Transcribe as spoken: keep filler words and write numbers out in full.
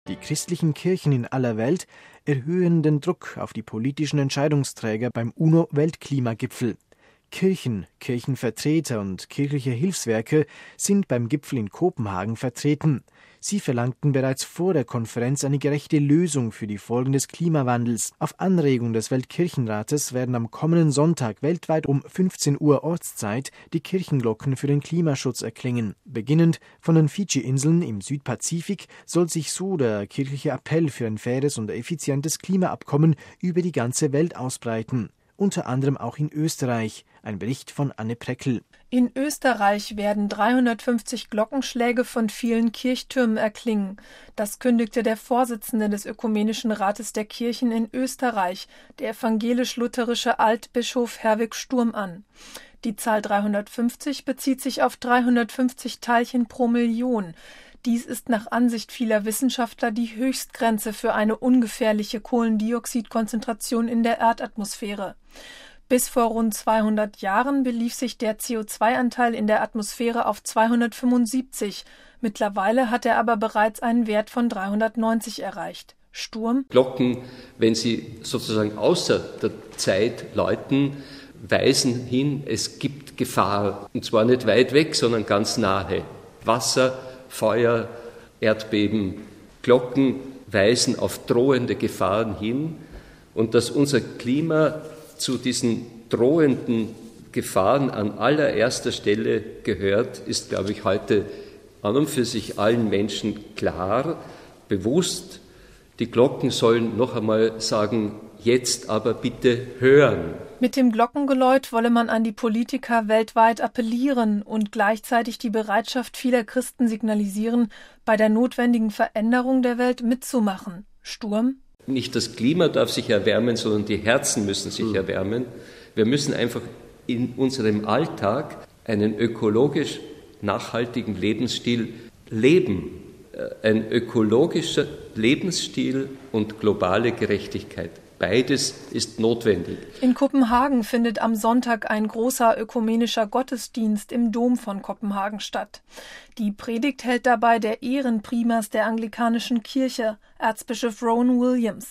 Die christlichen Kirchen in aller Welt erhöhen den Druck auf die politischen Entscheidungsträger beim U N O-Weltklimagipfel. Kirchen, Kirchenvertreter und kirchliche Hilfswerke sind beim Gipfel in Kopenhagen vertreten. Sie verlangten bereits vor der Konferenz eine gerechte Lösung für die Folgen des Klimawandels. Auf Anregung des Weltkirchenrates werden am kommenden Sonntag weltweit um fünfzehn Uhr Ortszeit die Kirchenglocken für den Klimaschutz erklingen. Beginnend von den Fidschi-Inseln im Südpazifik soll sich so der kirchliche Appell für ein faires und effizientes Klimaabkommen über die ganze Welt ausbreiten. Unter anderem auch in Österreich. Ein Bericht von Anne Preckel. In Österreich werden dreihundertfünfzig Glockenschläge von vielen Kirchtürmen erklingen. Das kündigte der Vorsitzende des Ökumenischen Rates der Kirchen in Österreich, der evangelisch-lutherische Altbischof Herwig Sturm, an. Die Zahl dreihundertfünfzig bezieht sich auf dreihundertfünfzig Teilchen pro Million. Dies ist nach Ansicht vieler Wissenschaftler die Höchstgrenze für eine ungefährliche Kohlendioxidkonzentration in der Erdatmosphäre. Bis vor rund zweihundert Jahren belief sich der C O zwei Anteil in der Atmosphäre auf zweihundertfünfundsiebzig. Mittlerweile hat er aber bereits einen Wert von dreihundertneunzig erreicht. Sturm: Glocken, wenn sie sozusagen außer der Zeit läuten, weisen hin, es gibt Gefahr. Und zwar nicht weit weg, sondern ganz nahe. Wasser, Feuer, Erdbeben, Glocken weisen auf drohende Gefahren hin und dass unser Klima zu diesen drohenden Gefahren an allererster Stelle gehört, ist, glaube ich, heute an und für sich allen Menschen klar, bewusst. Die Glocken sollen noch einmal sagen, jetzt aber bitte hören. Mit dem Glockengeläut wolle man an die Politiker weltweit appellieren und gleichzeitig die Bereitschaft vieler Christen signalisieren, bei der notwendigen Veränderung der Welt mitzumachen. Sturm: Nicht das Klima darf sich erwärmen, sondern die Herzen müssen sich mhm. erwärmen. Wir müssen einfach in unserem Alltag einen ökologisch nachhaltigen Lebensstil leben. Ein ökologischer Lebensstil und globale Gerechtigkeit. Beides ist notwendig. In Kopenhagen findet am Sonntag ein großer ökumenischer Gottesdienst im Dom von Kopenhagen statt. Die Predigt hält dabei der Ehrenprimas der anglikanischen Kirche, Erzbischof Rowan Williams.